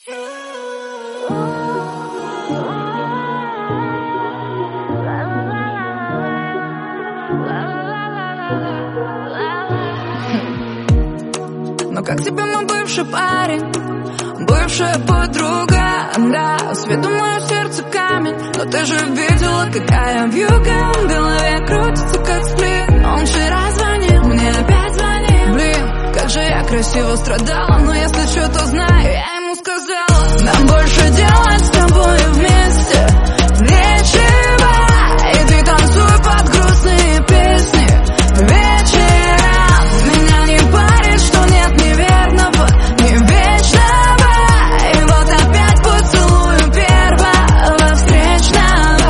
Но как тебе мой бывший парень, бывшая подруга? Да, с виду мое сердце камень, но ты же видела, какая вьюга. В голове крутится, как сплин. Он вчера звонил, мне опять звонил. Блин, как же я красиво страдала, но если что-то знаю, я ему сказала: нам больше делать с тобой вместе нечего. И ты танцуй под грустные песни вечером. Меня не парит, что нет ни верного, ни вечного. И вот опять поцелую первого встречного.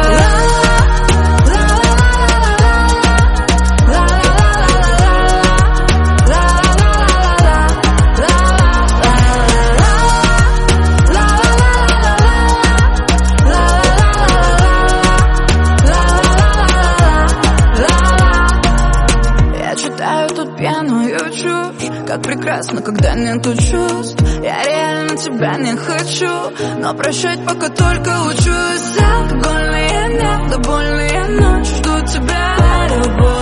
Я читаю тут пьяную чушь, как прекрасно, когда нету чувств. Я реально тебя не хочу, но прощать пока только учусь. Алкогольные дни, да больные ночи, жду тебя.